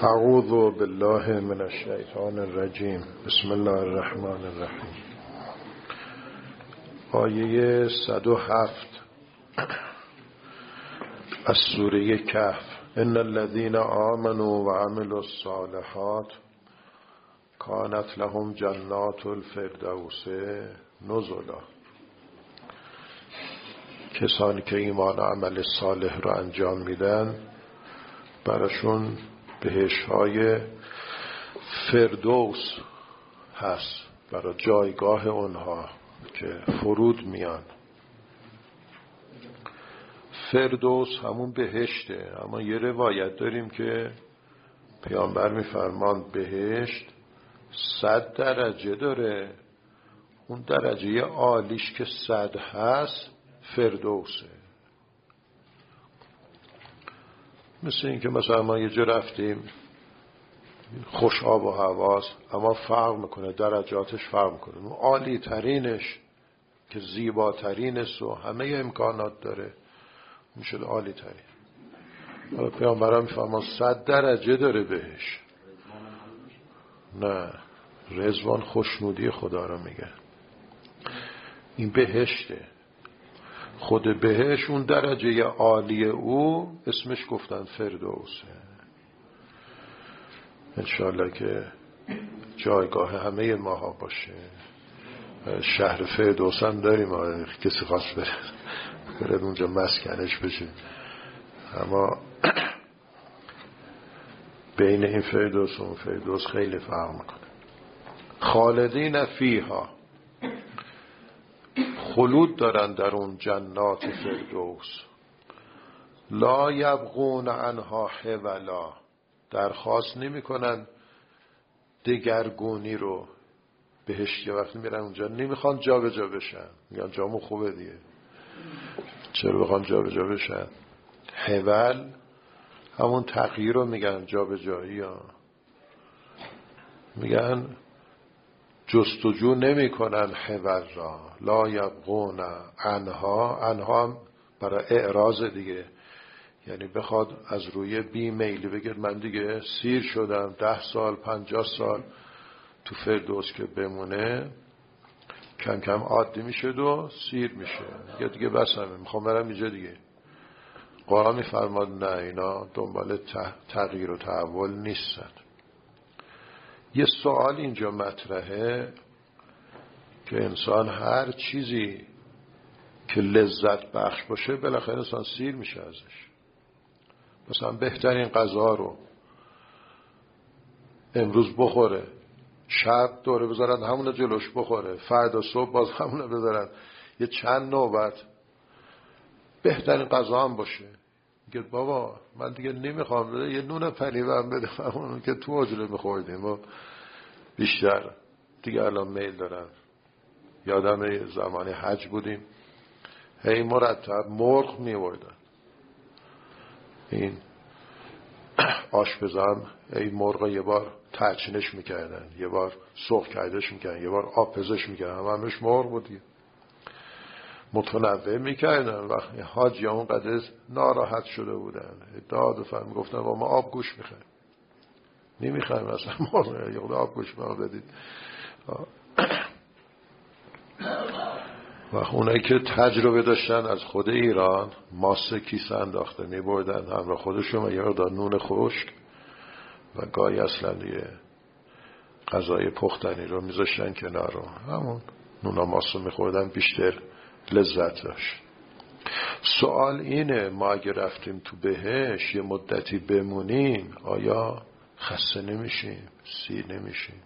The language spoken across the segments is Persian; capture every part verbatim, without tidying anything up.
اعوذ بالله من الشیطان الرجیم. بسم الله الرحمن الرحیم. آیه صد و هفت از سوره کهف. ان الذين آمنوا وعملوا الصالحات كانت لهم جنات الفردوس نزلا. کسانی که ایمان و عمل صالح را انجام میدن براشون بهشت‌های فردوس هست، برای جایگاه اونها که فرود میان. فردوس همون بهشته، اما یه روایت داریم که پیامبر میفرماند بهشت صد درجه داره، اون درجه عالیش که صد هست فردوسه. مثل این که مثلا ما یه جا رفتیم خوش آب و هواست، اما فرق میکنه، درجاتش فرق میکنه. اون عالی ترینش که زیباترینش و همه امکانات داره میشه عالی ترین. حالا پیامبر هم میفهمه صد درجه داره بهش. نه، رضوان خوشنودی خدا رو میگه. این بهشته. خود بهش اون درجه عالی او اسمش گفتن فردوسه. انشالله که جایگاه همه ماها باشه. شهر فردوس هم داریم، کسی خواست بره برد اونجا مسکنش بشه، اما بین این فردوس و اون فردوس خیلی فرق میکنه. خالدین فیها، خلود دارن در اون جنات فردوس. لا یبغون عنها حولا، درخواست نمی کنن دگرگونی رو. بهش یه وقتی میرن اونجا نمیخوان جا به جا بشن، میگن جامو خوبه دیگه، چرا بخوان جا به جا بشن؟ حول همون تغییر رو میگن، جا به جایی ها. میگن جستجو نمی کنن حول را. لا یبغون عنها، عنها هم برای اعراض دیگه، یعنی بخواد از روی بی میلی بگید من دیگه سیر شدم، ده سال پنجاه سال تو فردوس که بمونه کم کم عادی میشه و سیر میشه، یا دیگه بس همه میخوام برم اینجا دیگه. قرآن میفرماد نه، اینا دنبال تغییر و تحول نیستن. یه سوال اینجا مطرحه که انسان هر چیزی که لذت بخش باشه بالاخره انسان سیر میشه ازش. مثلا بهترین غذا رو امروز بخوره، شب دوره بذارن همونو جلوش بخوره، فردا صبح باز همونو بذارن، یه چند نوبت بهترین غذا هم باشه. میگه بابا من دیگه نمیخوام، بده یه نون پنیرم بده، همونو که تو عجله میخوردیم و بیشتر دیگه الان میل دارن. یادم زمانی حج بودیم، هی مرتب مرغ میوردن. این آشپزان ای مرغ یه بار ترچینش میکردن، یه بار سرخ کردش میکردن، یه بار آب پزش میکردن، هم همش مرغ بودی. متنوع میکردن. وقتی حاجی اون قدر ناراحت شده بودن داد و فرم گفتن ما آب گوش میخوایم، نمیخوایم اصلا مرغ، یه خود آب گوش ما بدید. و اونایی که تجربه داشتن از خود ایران ماسه کیسه انداخته میبردن همراه خودشون و یه مقدار نون خشک و گاهی اصلا دیگه غذای پختنی رو میذاشتن کنار رو همون نونا ماسه میخوردن، بیشتر لذت داشت. سوال اینه ما اگه رفتیم تو بهش یه مدتی بمونیم آیا خسته نمیشیم، سیر نمیشیم؟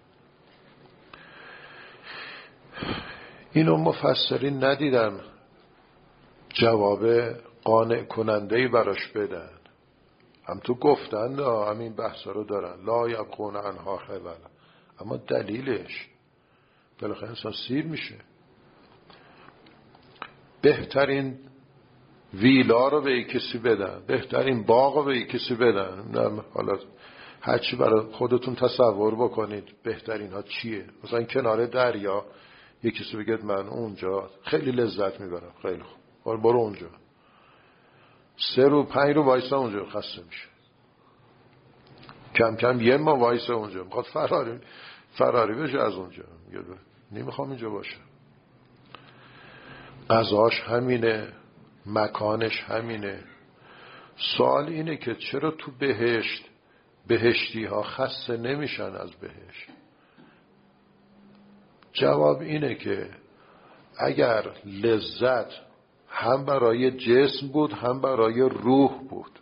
اینو مفسرین ندیدم جواب قانع کننده‌ای براش بدن. هم تو گفتن همین بحثا رو دارن، لا یبغون عنها حولا، اما دلیلش بالاخره انسان سیر میشه. بهترین ویلا رو به کسی بدن، بهترین باغ رو به کسی بدن، حالا هرچی برای خودتون تصور بکنید بهترین ها چیه. مثلا کنار دریا یکی کسی بگید من اونجا خیلی لذت میبرم، خیلی خوب برو اونجا، سه رو پنج رو وایسا اونجا خسته میشه. کم کم یه ما وایسه اونجا میخواد فراری فراری بشه از اونجا، میگه نمیخوام اینجا باشه. غذاش همینه، مکانش همینه. سوال اینه که چرا تو بهشت بهشتی ها خسته نمیشن از بهشت؟ جواب اینه که اگر لذت هم برای جسم بود هم برای روح بود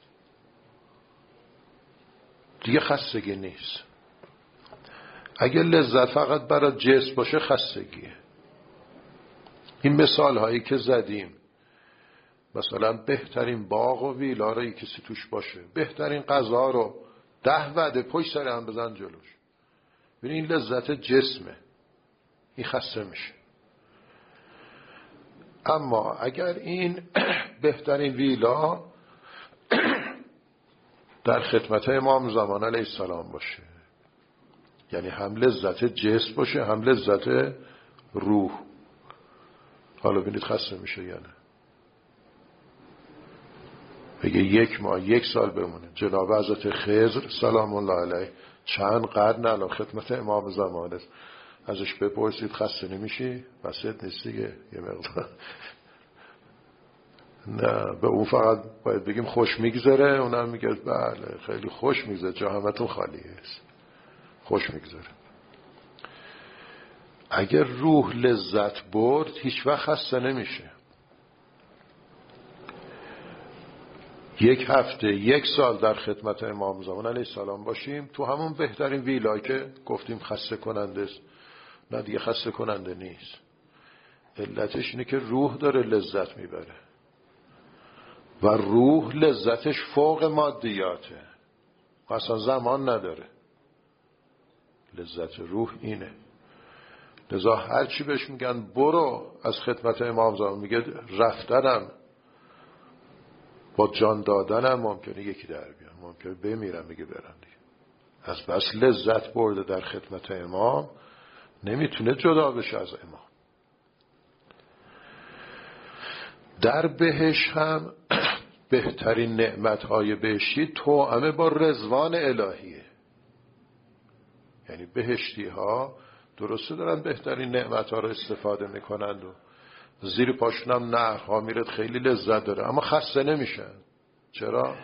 دیگه خستگی نیست. اگر لذت فقط برای جسم باشه خستگیه. این مثال هایی که زدیم، مثلا بهترین باغ و ویلا رو کسی توش باشه، بهترین غذا رو ده وعده پشت سر هم بزن جلوش، ببین این لذت جسمه، این خسته میشه. اما اگر این بهترین ویلا در خدمت امام زمان علیه السلام باشه، یعنی هم لذت جسم باشه هم لذت روح، حالا ببینید خسته میشه یا نه؟ بگه یک ماه یک سال بمونه. جناب حضرت خضر سلام الله علیه چند قرن الان خدمت امام زمان است، ازش بپرسید خسته نمیشی؟ وسط نیست دیگه یه مقدار. نه به اون فقط باید بگیم خوش میگذره، اونم میگه بله خیلی خوش میگذره، جا همتون خالی است، خوش میگذره. اگر روح لذت برد هیچ وقت خسته نمیشه. یک هفته یک سال در خدمت امام زمان علیه السلام باشیم تو همون بهترین ویلا که گفتیم خسته کننده است، نه دیگه خسته کننده نیست. علتش اینه که روح داره لذت میبره و روح لذتش فوق مادیاته، اصلا زمان نداره. لذت روح اینه. لذا هر چی بهش میگن برو از خدمت امام زمان، میگه رفتنم با جان دادنم ممکنه یکی در بیان، ممکنه بمیرم میگه برم دیگه. از بس لذت برده در خدمت امام نمیتونه جدا بشه از امام. در بهش هم بهترین نعمتهای بهشتی توأمه با رضوان الهیه. یعنی بهشتی ها درسته دارن بهترین نعمتها رو استفاده میکنند و زیر پاشون هم نهرها میرد، خیلی لذت داره، اما خسته نمیشن. چرا؟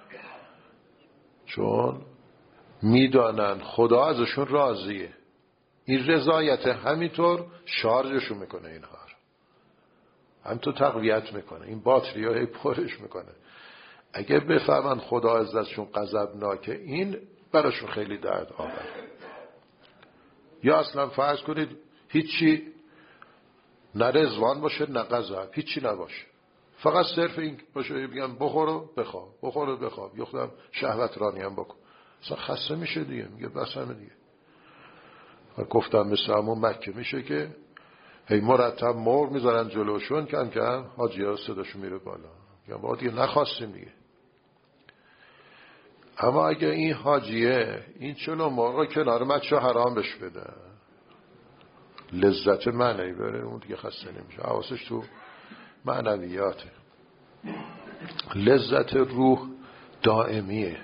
چون میدانن خدا ازشون راضیه. این رضایت همینطور شارژشون میکنه، اینها رو همینطور تقویت میکنه، این باتری ها پرش میکنه. اگه بفهمن خدا ازشون غضبناکه این براشون خیلی درد آور. یا اصلا فرض کنید هیچی نه رضوان باشه نه غضب، هیچی نباشه، فقط صرف این باشه بگن بخور و بخواب، بخور و بخواب، یه خودم شهوت رانی هم بکن، اصلا خسته میشه دیگه، میگه بس همه دیگه. و گفتم مثل همون مکه میشه که هی مرتب مرغ میذارن جلوشون، کم کم حاجی ها صداشون میره بالا، میگن با دیگه نخواستیم دیگه. اما اگه این حاجیه این چلو مرغ کنار مچه حرام بش بده، لذت معنی بره، اون دیگه خسته نمیشه، حواسش تو معنویاته. لذت روح دائمیه.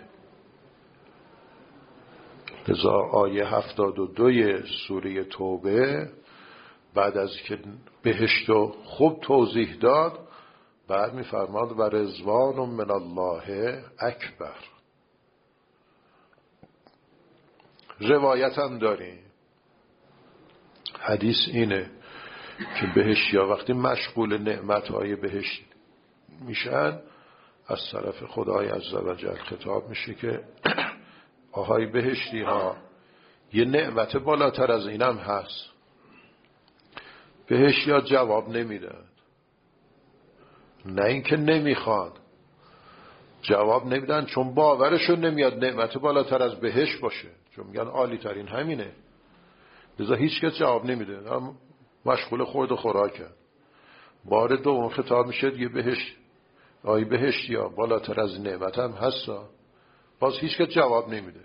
لذا آیه هفتاد و دوی سوره توبه بعد از که بهشتو خوب توضیح داد، بعد میفرماد و رضوان من الله اکبر. روایت هم داریم، حدیث اینه که بهشتی ها وقتی مشغول نعمتهای بهشت میشن از طرف خدای عزوجل خطاب میشه که آهای بهشتی ها یه نعمت بالاتر از اینم هست. بهشتی ها جواب نمیدن، نه اینکه نمیخوان، جواب نمیدن چون باورشون نمیاد نعمت بالاتر از بهشت باشه، چون میگن عالی ترین همینه. لذا هیچ کس جواب نمیده، هم مشغول خورد و خوراکن. بار دوم خطاب میشه دیگه بهشت، آی بهشتی ها بالاتر از نعمت هم هستا، باز هیچ کس جواب نمیده.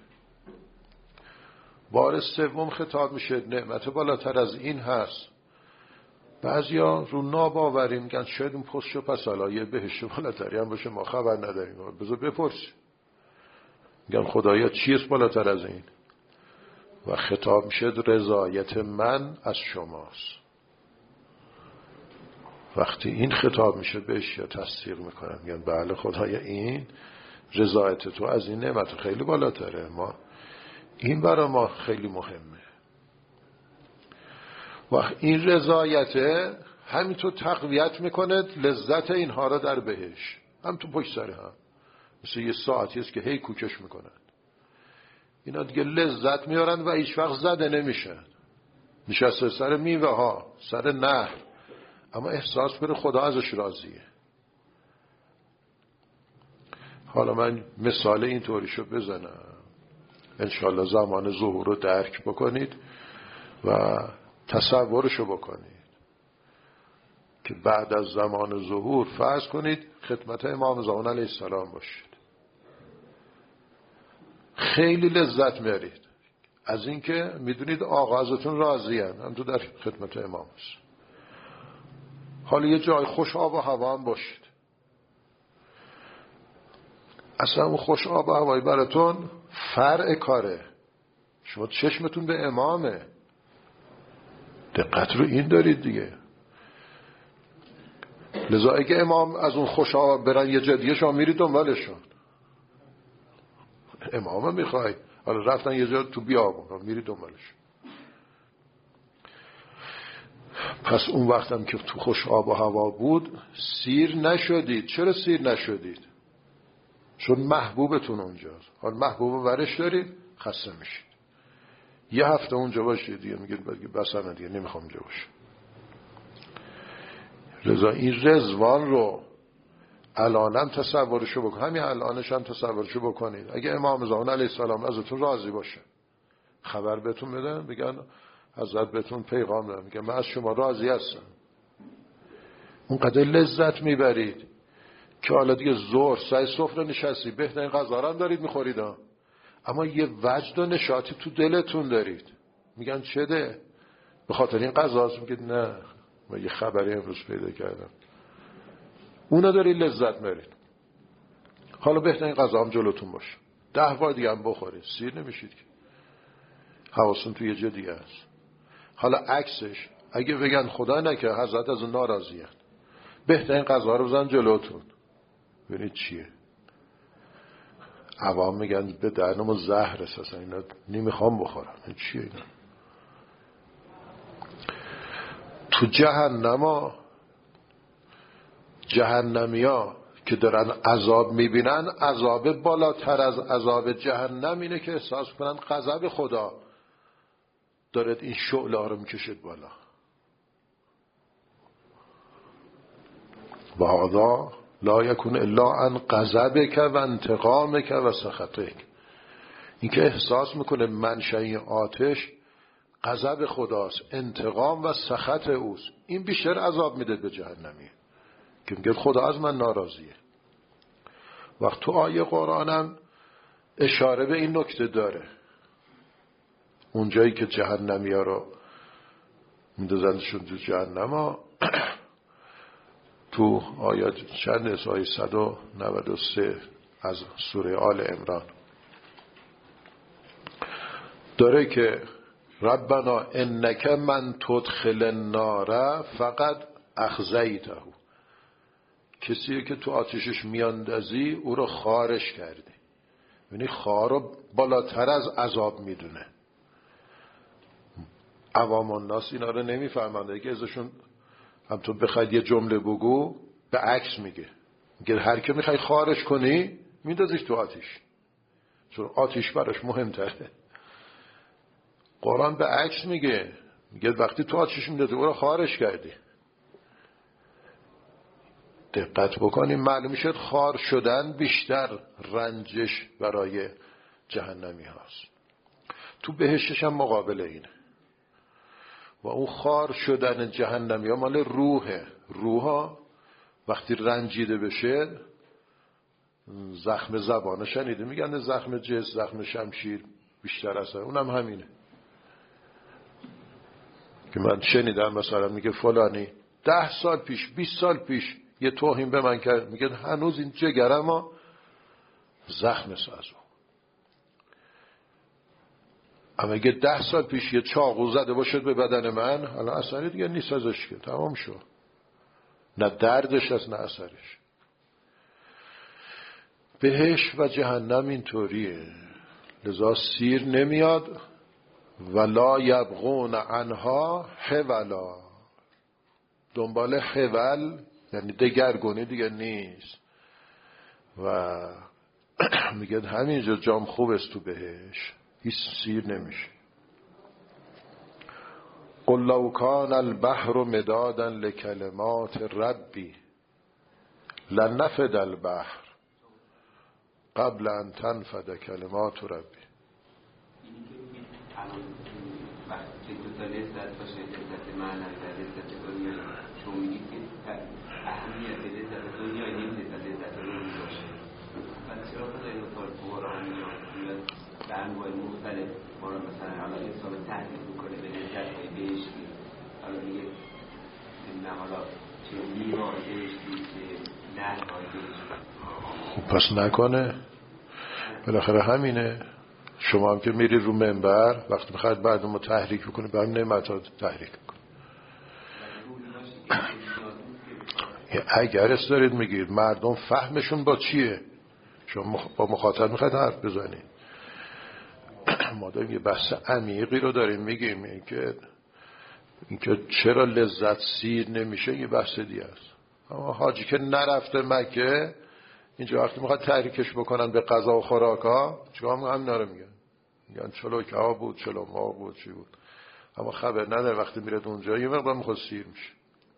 بار سوم خطاب میشه نعمت بالاتر از این هست، بعضیا رو ناباوری میگن شاید اون پستشو پس حالا یه بهشت بالاتری هم باشه ما خبر نداریم، بذار بپرسی. میگن خدایا چیست بالاتر از این؟ و خطاب میشه رضایت من از شماست. وقتی این خطاب میشه بهش یا تصدیق میکنن، میگن بله خدایا این رضایت تو از این نعمت خیلی بالاتره، ما این برای ما خیلی مهمه. و این رضایت همینطور تقویت میکنه لذت اینها را در بهش، هم تو پشت سر هم، مثل یه ساعتی است که هی کوکش میکنن، اینا دیگه لذت میارن و هیچ وقت زده نمیشن، نشسته سر میوه ها، سر نهر، اما احساس بره خدا ازش راضیه. حالا من مثال این طوریشو بزنم، انشالله زمان ظهور رو درک بکنید و تصورشو بکنید که بعد از زمان ظهور فرض کنید خدمت امام زمان علیه السلام باشید، خیلی لذت میارید از اینکه میدونید آقا ازتون راضی‌اند، هم تو در خدمت امام است. حالا یه جای خوش آب و هوا هم باشید، اصلا اون خوش آب و هوایی براتون فرع کاره، شما چشمتون به امامه، دقت رو این دارید دیگه. لذا اگه امام از اون خوش آب برن یه جدیه، شما میرید دنبالشون، امام میخوای، حالا رفتن یه جا تو بیابون میرید دنبالشون. پس اون وقتم که تو خوش آب و هوا بود سیر نشدید. چرا سیر نشدید؟ چون محبوبتون اونجاست. حالا محبوب ورش دارید، خسته میشید، یه هفته اونجا باشید دیگه میگید بس من دیگه نمیخوام اونجا باشم. لذا این رضوان رو الانم تصورشو بکن، همین الانش هم تصورشو بکنید. اگه امام زمان علیه السلام ازتون راضی باشه، خبر بهتون بدن، بگن حضرت بهتون پیغام دادن، میگن من از شما راضی هستم، اونقدر لذت میبرید که حالا دیگه ظهر سر سفره نشستی، بهترین غذا هم دارید میخورید، اما یه وجد و نشاطی تو دلتون دارید. میگن چه ده؟ به خاطر این غذاست؟ میگید نه، من یه خبری امروز پیدا کردم. اونا دارید لذت میبرید. حالا بهترین غذا هم جلوتون باشه، ده بار دیگه هم بخورید، سیر نمیشید که، حواستون تو یه جا دیگه است. حالا عکسش، اگه بگن خدا نکنه حضرت از اون ناراضی هست، بهترین غذا رو بزن جلوتون، ببینید چیه. عوام میگن به دهنم زهر اساسا، اینا نمیخوام بخورم، این چیه اینا؟ تو جهنم جهنمی ها که دارن عذاب میبینن، عذاب بالاتر از عذاب جهنم اینه که احساس کنن غضب خدا دارد این شعله ها رو میکشد بالا. و هذا لا یکون الا عن غضبک و انتقامک و سخطک. این که احساس میکنه منشأ آتش غضب خداست، انتقام و سخط اوست، این بیشتر عذاب میده به جهنمی که میگه خدا از من ناراضیه. وقت تو آیه قرآنم اشاره به این نکته داره، اونجایی که جهنمی ها رو میدازندشون تو جهنم ها، تو آیات چند از آیه صد و نود و سه از سوره آل عمران داره که ربنا انک من تدخل النار فقط اخزیته، کسیه که تو آتشش میاندازی او رو خارش کردی. یعنی خار رو بالاتر از عذاب میدونه. عوام الناس اینا رو نمیفهمند، اگه ازشون هم تو بخواید یه جمله بگو به عکس میگه، میگه هر که میخوای خارش کنی میندازیش تو آتش، چون آتش براش مهمتره. قرآن به عکس میگه، میگه وقتی تو آتش میندازی او رو خارش کردی. دقت بکنیم، معلوم میشه خار شدن بیشتر رنجش برای جهنمی هاست. تو بهشتش هم مقابل اینه. و اون خار شدن جهنمی ها مال روحه. روحا وقتی رنجیده بشه، زخم زبانه شنیده میگن زخم جس، زخم شمشیر بیشتر اثر، اونم همینه که من شنیدم مثلا میگه فلانی ده سال پیش بیست سال پیش یه توهین به من کرد، میگه هنوز این جگرم ها زخم سازو. اما اگه ده سال پیش یه چاقو زده باشد به بدن من، الان اثری دیگه نیست ازش که تمام شد. نه دردش هست نه اثرش. بهشت و جهنم اینطوریه، لذا سیر نمیاد. ولا یبغون عنها حولا، دنبال حول یعنی دگرگونی دیگه نیست. و میگه همینجا جام خوب است تو بهشت، هیچ سیر نمیشه. قل لو کان البحر مدادا لکلمات ربی لنفد البحر قبل ان تنفد کلمات ربی. وقتی دو تا لذت باشه، لذت معنوی و لذت دنیایی، شما میگید که اهمیت لذت دنیایی نمیده تا لذت روحی باشه. و چرا خدا این کار قرآن میاد به انواع مختلف ما رو مثلا حالا انسان تهدید میکنه به لذت‌های بهشتی، حالا میگه نه حالا چه میوه‌های بهشتی چه نهرهای بهشتی. خب پس نکنه، بالاخره همینه. شما هم که میری رو منبر وقتی میخواید بعد ما تحریک بکنه به همین نعمت‌ها تحریک بکنه. اگر اس دارید میگید مردم فهمشون با چیه، شما با مخاطب میخواید حرف بزنید. ما داریم یه بحث عمیقی رو داریم میگیم، اینکه اینکه چرا لذت سیر نمیشه یه بحث دیگه است. اما حاجی که نرفته مکه اینجا وقتی میخواد تحریکش بکنن به غذا و خوراک ها، چیکار میکنن؟ همین رو میگن، میگن چلو که ها بود، چلو ما بود، چی بود. اما خبر نداره وقتی میره اونجا یه مقدار میخواد سیر میشه.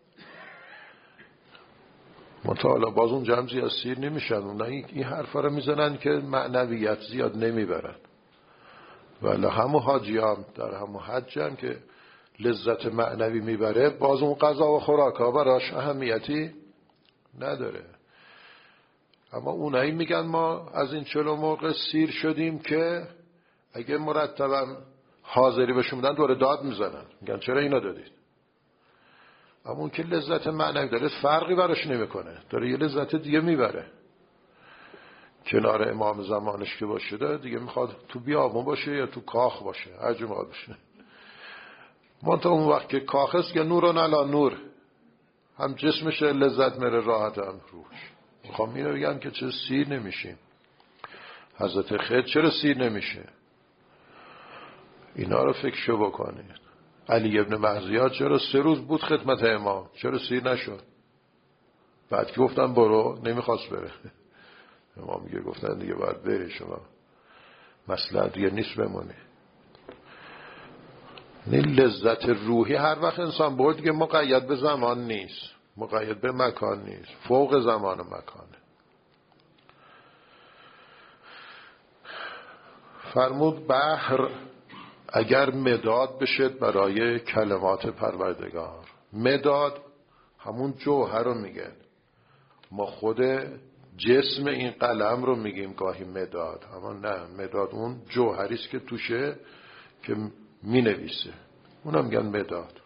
مطالعه باز اونجا هم زیاد سیر نمیشن. اون این حرفا رو میزنن که معنویت زیاد نمیبرن. ولی همون حاجی هم در همون حج هم که لذت معنوی میبره، باز اون غذا و خوراک ها براش اهمیتی نداره. اما اونایی میگن ما از این چلو موقع سیر شدیم که اگه مرتبا حاضری بهشون بدن دور داد میزنن، میگن چرا اینا دادید. اما اون که لذت معنوی داره فرقی براش نمیکنه، داره یه لذت دیگه میبره. کنار امام زمانش که باشه داره دیگه، میخواد تو بیابون باشه یا تو کاخ باشه، هر جا میخواد باشه. منتها اون وقت که کاخ است که نور علی نور، هم جسمش لذت میره راحت هم روش. میخوام اینو بگم که چرا سیر نمیشیم. حضرت خضر چرا سیر نمیشه؟ اینا رو فکرشو بکنید. علی ابن مهزیاد چرا سه روز بود خدمت امام، چرا سیر نشد؟ بعد که گفتن برو نمیخواست بره. امام میگه گفتن دیگه باید بری، شما مسئله دیگه نیست بمونی. این لذت روحی هر وقت انسان برد دیگه مقید به زمان نیست، مقید به مکان نیست، فوق زمان و مکانه. فرمود بحر اگر مداد بشد برای کلمات پروردگار. مداد همون جوهر رو میگن. ما خود جسم این قلم رو میگیم گاهی مداد، اما نه، مداد اون جوهریست که توشه که مینویسه، اونم میگن مداد.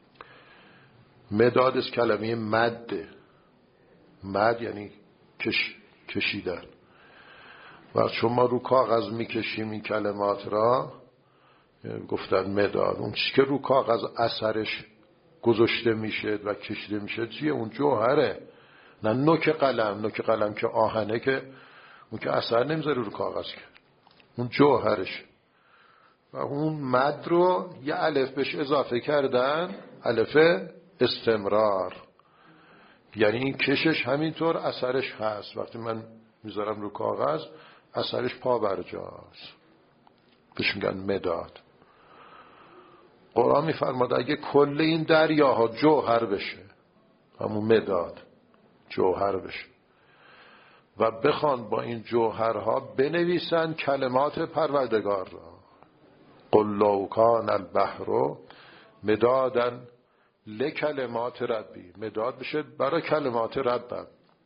مداد از کلمه مد. مد یعنی کش، کشیدن. و چون ما رو کاغذ میکشیم این کلمات را، گفتن مداد. اون چیزی که رو کاغذ اثرش گذاشته میشه و کشیده میشه چیه؟ اون جوهره، نه نوک قلم. نوک قلم که آهنه، که اون که اثر نمیذاره رو کاغذ، که اون جوهرش. و اون مد رو یه الف بهش اضافه کردن، الف استمرار، یعنی این کشش همینطور اثرش هست. وقتی من میذارم رو کاغذ اثرش پا برجاست، بهش میگن مداد. قرآن میفرماد اگه کل این دریاها جوهر بشه، همون مداد جوهر بشه، و بخوان با این جوهرها بنویسن کلمات پروردگار را. قل لو کان البحر مدادا لکلمات ربی. مداد بشه برای کلمات ربم.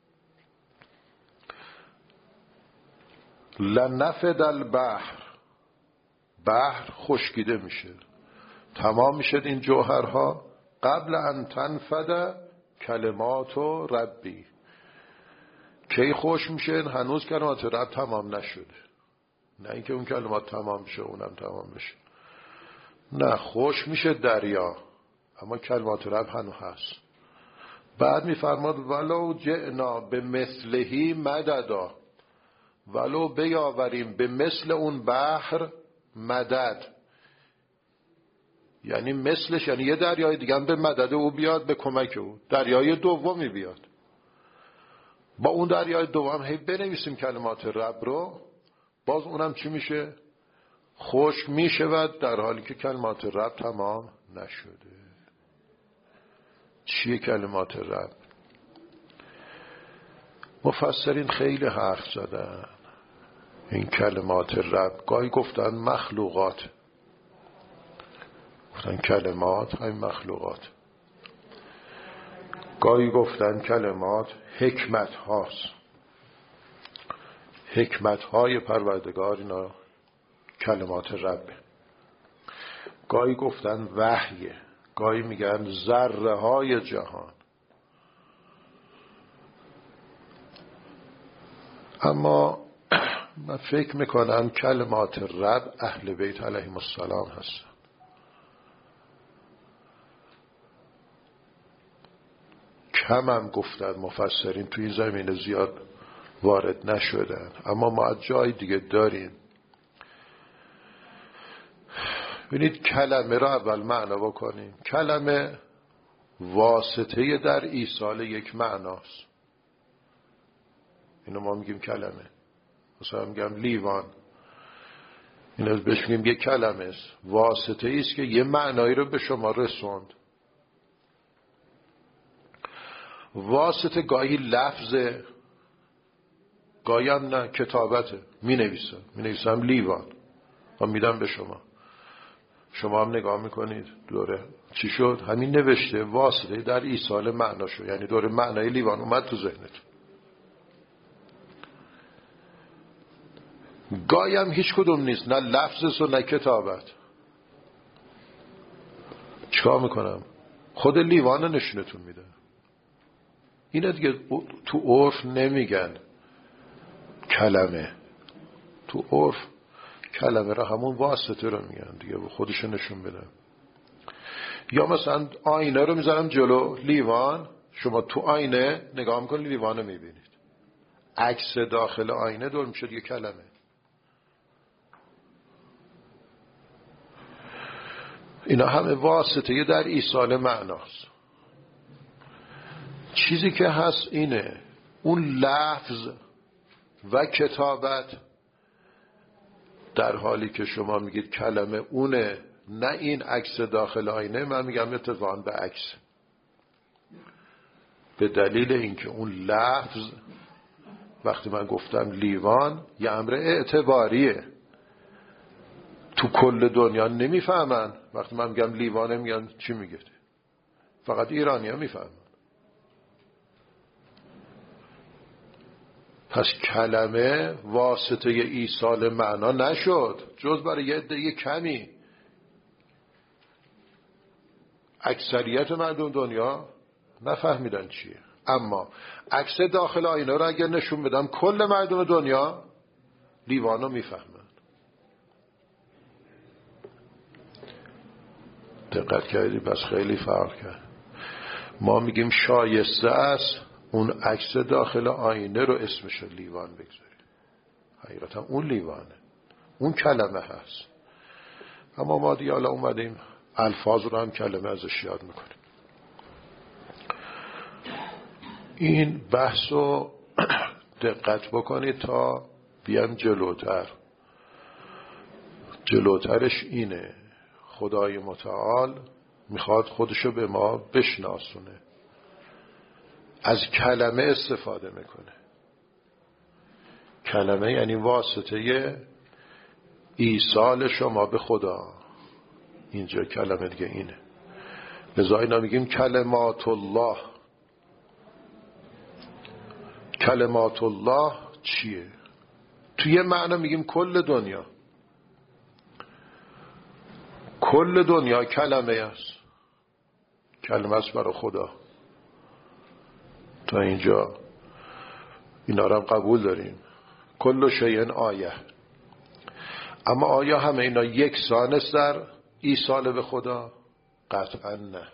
لنفد البحر، بحر خشکیده میشه، تمام میشه این جوهرها. قبل ان تنفد کلمات ربی. کی خوش میشه؟ هنوز کلمات رب تمام نشده، نه اینکه اون کلمات تمام بشه اونم تمام بشه. نه، خوش میشه دریا، اما کلمات رب هنوز هست. بعد میفرماد ولو جئنا به مثلهی مددا، ولو بیاوریم به مثل اون بحر مدد، یعنی مثلش، یعنی یه دریای دیگه هم به مدد او بیاد، به کمک او، دریای دومی بیاد. با اون دریای دوم هی بنویسیم کلمات رب رو، باز اونم چی میشه؟ خشک میشود، در حالی که کلمات رب تمام نشده. چیه کلمات رب؟ مفسرین خیلی حرف زدن. این کلمات رب گاهی گفتن مخلوقات، گفتن کلمات های مخلوقات، گاهی گفتن کلمات حکمت هاست، حکمت های پروردگار، اینا کلمات رب. گاهی گفتن وحیه، گاهی میگن ذره های جهان. اما من فکر میکنم کلمات رب اهل بیت علیهم السلام هستن. کم هم گفتن مفسرین، توی این زمینه زیاد وارد نشدن، اما ما از جای دیگه داریم. ببینید کلمه را اول معنا بکنیم. کلمه واسطه در ایصال یک معناست. اینو ما میگیم کلمه. مثلا میگم لیوان، اینو بهش میگیم یک کلمه است، واسطه ایست که یه معنایی رو به شما رسوند. واسطه گاهی لفظه، گاهی هم نه، کتابته. می نویسم می نویسم لیوان و میدم به شما، شما هم نگاه میکنید، دوره چی شد؟ همین نوشته واسطه در ایصال معنا شد، یعنی دوره معنای لیوان اومد تو ذهنت. گاهی هم هیچ کدوم نیست، نه لفظ و نه کتابت. چیکار میکنم؟ خود لیوان نشونتون میده. اینا دیگه تو عرف نمیگن کلمه، تو عرف کلمه را همون واسطه رو میگن دیگه، خودش نشون بده. یا مثلا آینه رو میذارم جلو لیوان، شما تو آینه نگاه میکنید، لیوان رو میبینید، عکس داخل آینه دور میشه دیگه کلمه. اینا همه واسطه در ایصال معناست. چیزی که هست اینه، اون لفظ و کتابت، در حالی که شما میگید کلمه اونه، نه این عکس داخل آینه، من میگم اتفاقا به عکس، به دلیل اینکه اون لفظ، وقتی من گفتم لیوان، یه امر اعتباریه، تو کل دنیا نمیفهمن. وقتی من میگم لیوانه میگن چی میگه؟ فقط ایرانی ها میفهمن. پس کلمه واسطه ایصال معنا نشد جز برای یه عده کمی. اکثریت مردم دنیا نفهمیدن چیه. اما عکس داخل آینه رو اگر نشون بدم، کل مردم دنیا لیوانو میفهمن. دقت کردی؟ پس خیلی فرق کرد. ما میگیم شایسته است اون عکس داخل آینه رو اسمش لیوان بگذاریم، حقیقتا اون لیوانه، اون کلمه هست. اما ما دیگه حالا اومدیم الفاظ رو هم کلمه ازش یاد میکنیم. این بحث رو دقت بکنید تا بیام جلوتر. جلوترش اینه، خدای متعال میخواد خودشو به ما بشناسونه، از کلمه استفاده میکنه. کلمه یعنی واسطه ایصال شما به خدا. اینجا کلمه دیگه اینه. لذا اینا میگیم کلمات الله. کلمات الله چیه؟ توی معنی میگیم کل دنیا. کل دنیا کلمه است، کلمه است برای خدا. تا اینجا اینا رو هم قبول داریم. کل شیء آیه. اما آیا همه اینا یکسان است در ایصال به خدا؟ قطعا نه.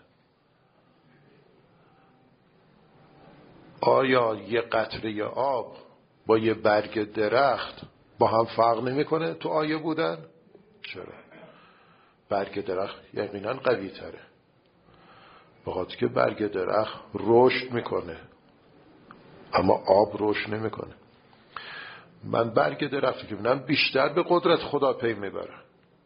آیا یه قطره آب با یه برگ درخت با هم فرق نمیکنه تو آیه بودن؟ چرا؟ برگ درخت یقینا قوی تره، بخاطر که برگ درخت رشد میکنه اما آب رشد نمیکنه. من برگ درختی که ببینم بیشتر به قدرت خدا پی میبرم.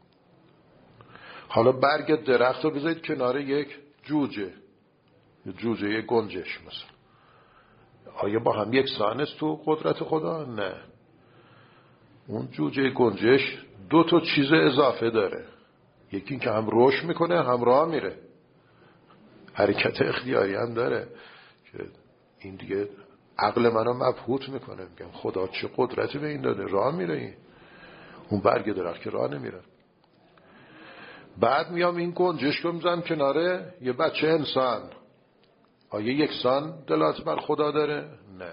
حالا برگ درخت رو بذارید کنار یک جوجه، جوجه یک گنجش مثلا، آیا با هم یک سانست تو قدرت خدا؟ نه. اون جوجه گنجش دو تا چیز اضافه داره، یکی این که هم رشد میکنه هم راه میره، حرکت اختیاری هم داره که این دیگه عقل منو مبهوت میکنه. میگم خدا چه قدرتی به این داده، راه میره. این اون برگ درخت که راه نمیره. بعد میام این گنجش رو میذارم کناره یه بچه انسان، آیا یکسان دلالت بر خدا داره؟ نه.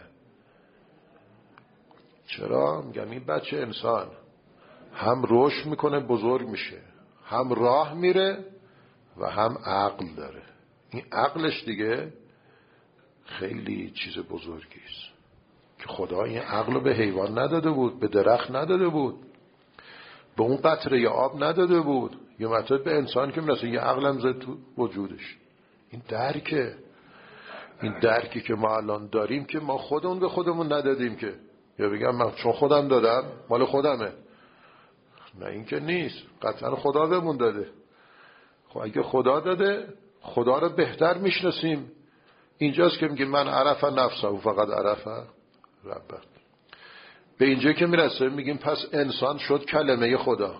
چرا؟ میگم این بچه انسان هم رشد میکنه بزرگ میشه، هم راه میره و هم عقل داره. این عقلش دیگه خیلی چیز بزرگی است که خدا این عقل رو به حیوان نداده بود، به درخت نداده بود، به اون قطره آب نداده بود، یه مطلب به انسان که مثلا یه عقل هم زد تو وجودش. این درکه، این درکی که ما الان داریم که ما خودمون به خودمون ندادیم، که یا بگم من چون خودم دادم مال خودمه. نه، این که نیست، قطعا خدا بهمون داده. خب اگه خدا داده، خدا رو بهتر میشناسیم. اینجاست که میگه من عرف نفسه و فقط عرف ربه. به اینجا که میرسه میگیم پس انسان شد کلمه خدا.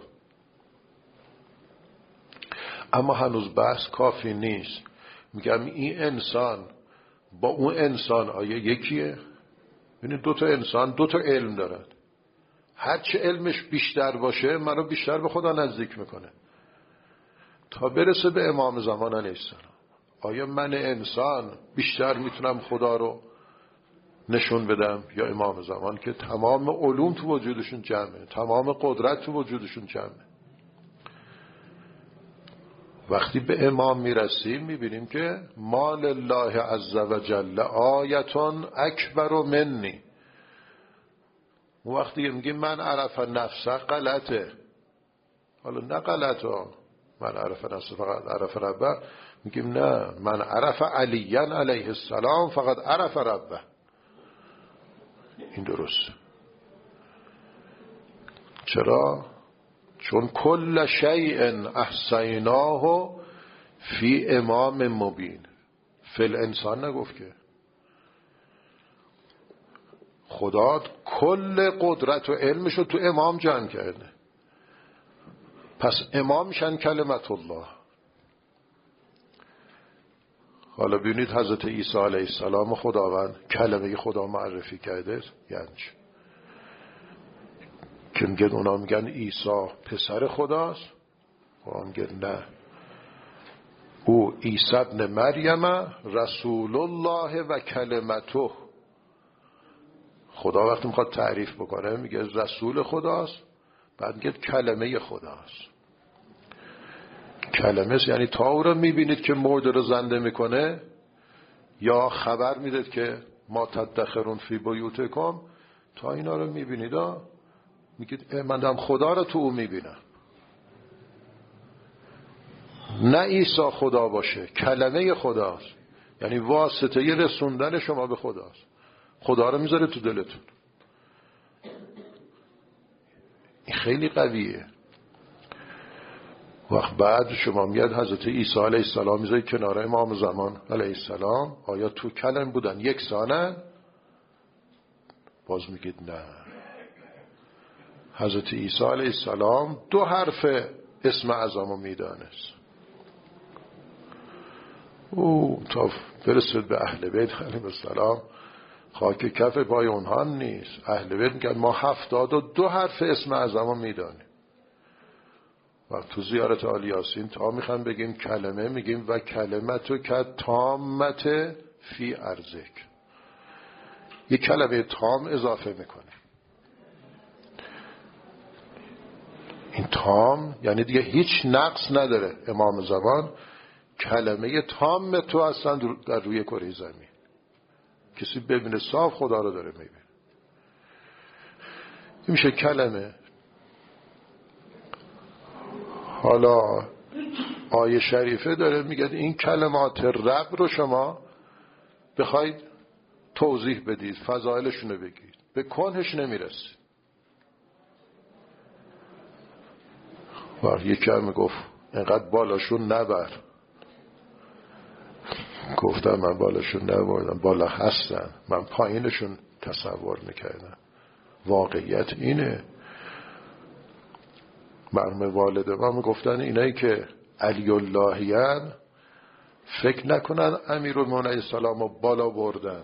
اما هنوز بحث کافی نیست. میگم این انسان با اون انسان آیا یکیه؟ یعنی دو تا انسان دو تا علم دارن، هرچه علمش بیشتر باشه منو بیشتر به خدا نزدیک میکنه تا برسه به امام زمان علیه السلام. آیا من انسان بیشتر میتونم خدا رو نشون بدم یا امام زمان که تمام علوم تو وجودشون جمعه، تمام قدرت تو وجودشون جمعه؟ وقتی به امام میرسیم میبینیم که ما لله عز و جل آیتون اکبر منی. اون وقتی میگیم من عرف نفسه غلطه. حالا نه غلطه، من عرف نفسه فقط عرف ربه. میگیم نه، من عرف علیاً علیه السلام فقط عرف ربه. این درسته. چرا؟ چون کل شیء احصیناه فی امام مبین. فی انسان نگفت که خدا کل قدرت و علمش رو تو امام جمع کرده. پس امام میشن کلمت الله. حالا ببینید حضرت عیسی علیه السلام خداوند کلمه خدا معرفی کرده، یعنی که میگن اونا میگن عیسی پسر خداست، اونا میگن نه، او عیسی ابن مریم رسول الله و کلمته. خدا وقتی میخواد تعریف بکنه میگه رسول خداست، بعد میگه کلمه خداست. کلمه یعنی تا او رو میبینید که مرده رو زنده میکنه یا خبر میدید که ما تدخرون فی بیوتکم، تا اینا رو میبینید ها میگید من دارم خدا رو تو او میبینم. نه عیسی خدا باشه، کلمه خداست، یعنی واسطه ی رسوندن شما به خداست. خدا رو میذاره تو دلتون. این خیلی قویه. وقت بعد شما میاد حضرت عیسی علیه السلام میذاره کنار امام زمان علیه السلام، آیا تو کلم بودن یکسانن؟ باز میگید نه. حضرت عیسی علیه السلام دو حرف اسم اعظمو میدانست. او تا برسد به اهل بیت علیهم السلام خاک کف پای اونها نیست. اهل بیت میگن ما هفتاد و دو حرف اسم اعظمو میدانیم. و تو زیارت آل یاسین تا میخوام بگیم کلمه، میگیم و کلمتو که تامت فی ارزک. یک کلمه تام اضافه میکنه. این تام یعنی دیگه هیچ نقص نداره. امام زمان کلمه تام تو اصلا در روی کره زمین کسی ببینه صاف خدا رو داره میبینه. این میشه کلمه. حالا آیه شریفه داره میگه این کلمات رب رو شما بخواید توضیح بدید، فضائلشون رو بگید، به کنهش نمیرسید. و یکی هم گفت اینقدر بالاشون نبر. گفتم من بالاشون نبردم، بالا هستن، من پایینشون تصور میکردم. واقعیت اینه. مرحوم والد ما میگفتن اینایی که علی اللهیان فکر نکنن امیرالمومنین علیه السلام رو بالا بردن،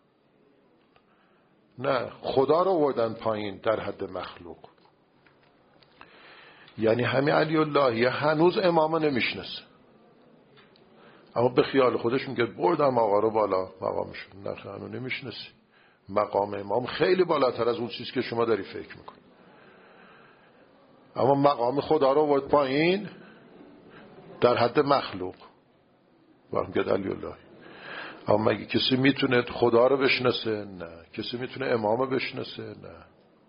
نه، خدا رو بردن پایین در حد مخلوق. یعنی همین علی اللهیه هنوز امامو نمیشناسه، اما به خیال خودش میگه بردم آقا رو بالا مقامشون. نه، هنوز نمیشناسی. مقام امام خیلی بالاتر از اون چیزی که شما داری فکر میکنی. اما مقام خدا رو برد پایین در حد مخلوق. برام گفت علی الله. اما مگه کسی میتونه خدا رو بشناسه؟ نه. کسی میتونه امام رو بشناسه؟ نه.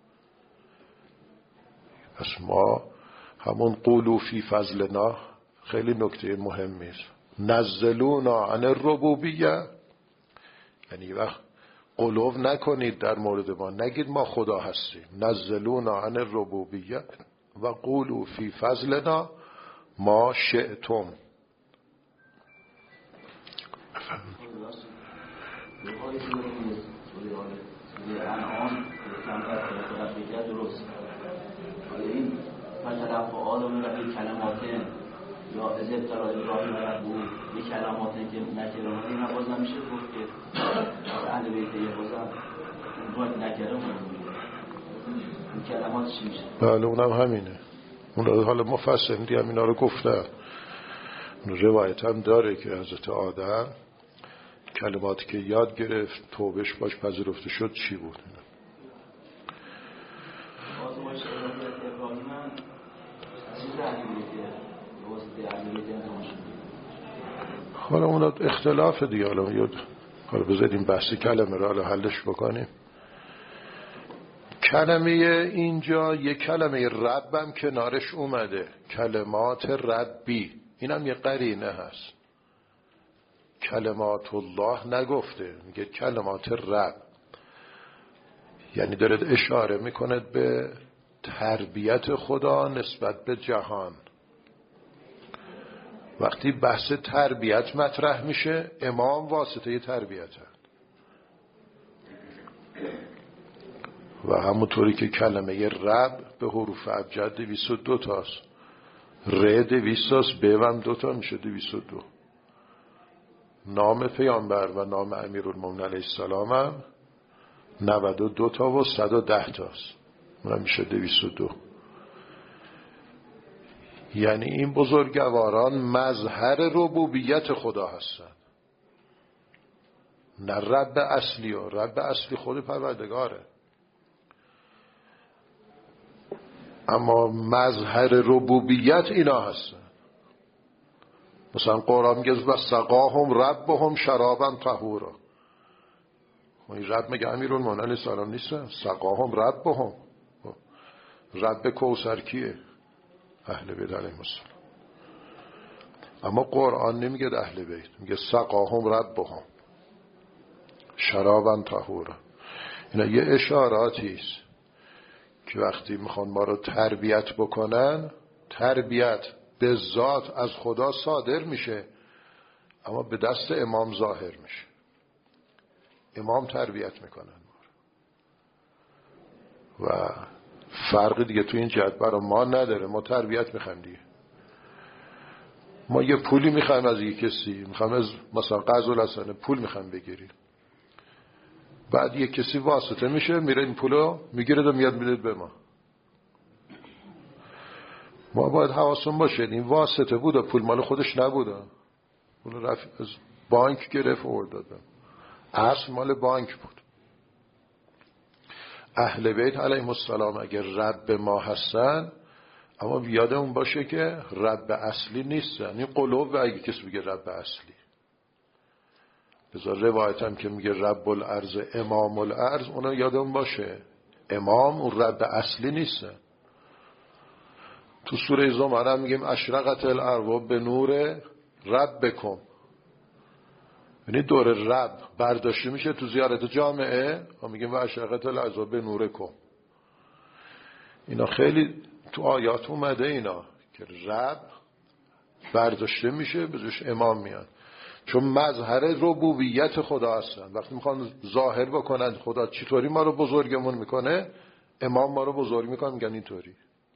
پس ما همون قولوا فی فضلنا خیلی نکته مهمی است. نزلونا عن الربوبیه، یعنی وقت قلوب نکنید در مورد ما، نگید ما خدا هستیم. نزلونا عن الربوبیه و قولوا فی فضلنا ما شئتم. مثلا فعال و رفی کلماته یا از ابتلا ابراهیم ربو یه کلماته که نکرمه این هم بازم میشه گفت که از اهل بیت یه بازم باید نکرمه این کلمات چی میشه؟ بله اونم همینه. اون رو حالا مفصل دیم اینا رو گفتن. روایت هم داره که حضرت آدم کلماتی که یاد گرفت توبش باش پذیرفته شد چی بود؟ حالا اون اختلاف دیگه. حالا یاد حالا بذاریم بحثی کلمه رو حالا حلش بکنیم. کلمه اینجا یه کلمه ربم کنارش اومده، کلمات ربی، اینم یه قرینه هست. کلمات الله نگفته، میگه کلمات رب، یعنی داره اشاره میکنه به تربیت خدا نسبت به جهان. وقتی بحث تربیت مطرح میشه امام واسطه تربیت هست. و همونطوری که کلمه رب به حروف ابجد دویست و دو تاست، ر دویست تاست، ب هم دو تا میشه دویست و دو. نام پیامبر و نام امیرالمومنین علیه السلام هم نود و دو تا و صد و ده تاست، اون میشه دویست و دو. یعنی این بزرگواران مظهر ربوبیت خدا هستند، نه رب اصلی. و رب اصلی خود پروردگاره، اما مظهر ربوبیت اینا هستن. مثلا قرآن میگه و سقاهم ربهم شرابا طهورا. این رب میگه امیرالمومنین علیه السلام نیست، سقاهم ربهم. رب کوثر کیه؟ اهل بیت علیهم السلام. اما قرآن نمیگه اهل بیت، میگه سقاهم ربهم شرابا طهورا. اینا یه اشاراتی است که وقتی میخوان ما رو تربیت بکنن، تربیت به ذات از خدا صادر میشه اما به دست امام ظاهر میشه. امام تربیت میکنن ما رو. و فرق دیگه تو این جهت برای ما نداره. ما تربیت میخوایم دیگه. ما یه پولی میخوایم از یه کسی، میخوایم از مثلا قزل‌حسن پول میخوایم بگیریم، بعد یه کسی واسطه میشه میره این پولو میگیره و میاد میده به ما. ما باید حواسون باشه این واسطه بود و پول مال خودش نبوده، پول رفت از بانک گرفت آورد داد. اصل مال بانک بود. اهل بیت علیهم السلام اگر رب ما هستن، اما یادمون باشه که رب اصلی نیستن. این قلوب اگه کسی بگه رب اصلی، بذار روایت هم که میگه رب الارض امام الارض، اونا یادمون باشه امام اون رب اصلی نیستن. تو سوره زمر هم میگیم اشرقت الارض به نور ربکم، یعنی دور رب برداشته میشه تو زیارت جامعه و میگیم و اشرقت الارض به نورکم. اینا خیلی تو آیات اومده اینا که رب برداشته میشه بهش امام میاد، چون مظهر ربوبیت خدا هستن. وقتی میخوان ظاهر بکنن خدا چطوری ما رو بزرگمون میکنه، امام ما رو بزرگ میکنه، میگن اینطوری.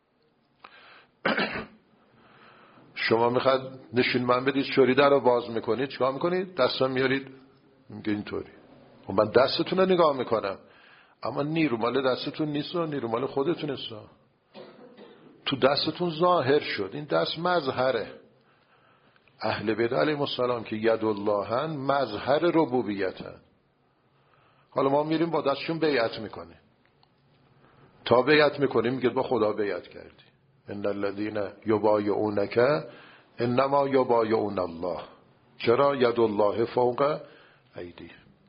شما میخواد نشون من بدید چوری در رو باز میکنید، چیکار میکنید؟ دستم میارید میگه اینطوری. من دستتون رو نگاه میکنم، اما نیرو مال دستتون نیست و نیرو مال خودتون است. تو دستتون ظاهر شد، این دست مظهره. اهل بیت علیهم السلام که ید اللهن مظهر ربوبیتن. حالا ما میریم با دستشون بیعت میکنیم، تا بیعت میکنیم میگه با خدا بیعت کردی. ان الذين یبایعونک انما یبایعون الله. چرا؟ ید الله فوق ایدیهم.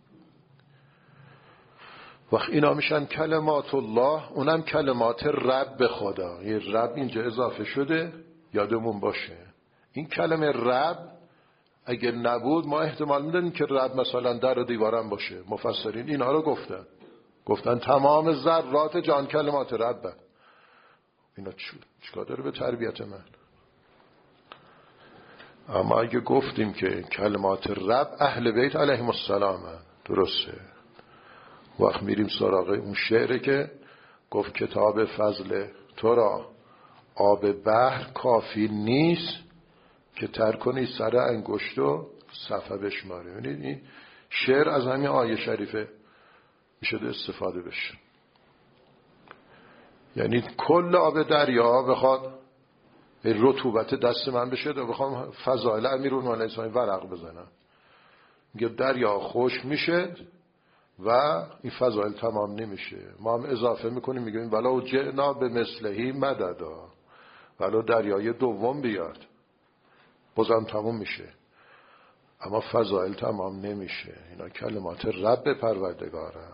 وقت اینا میشن کلمات الله، اونم کلمات رب خدا. یه رب اینجا اضافه شده، یادمون باشه این کلمه رب اگه نبود ما احتمال میدونیم که رب مثلا در و دیوارم باشه. مفسرین اینا رو گفتن گفتن تمام ذرات جان کلمات ربه. اینا چیکار داره به تربیت من؟ اما اگه گفتیم که کلمات رب اهل بیت علیهم السلام درسته، وقت میریم سراغ اون شعره که گفت کتاب فضل تو را آب بحر کافی نیست که تر کنی سر انگشت و صفحه بشماری. یعنی این شعر از همین آیه شریفه میشه استفاده بشه. یعنی کل آب دریا بخواد رطوبت دست من بشه و بخوام فضائل امیرالمومنین علیه السلام ورق بزنم، میگه دریا خشک میشه و این فضائل تمام نمیشه. ما هم اضافه میکنیم میگیم ولو جئنا به مثلهی مددا، ولو دریای دوم بیاد بازم تمام میشه، اما فضائل تمام نمیشه. اینا کلمات رب پروردگارن.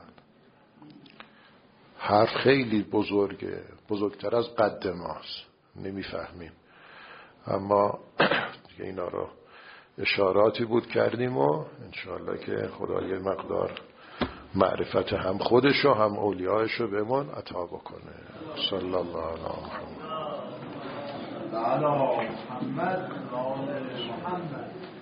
حرف خیلی بزرگه، بزرگتر از قد ماست، نمیفهمیم. اما دیگه اینا رو اشاراتی بود کردیم و انشاءالله که خدا یه مقدار معرفت هم خودش و هم اولیایش رو بهمون عطا بکنه. صلی الله علی محمد. علی محمد و آل محمد.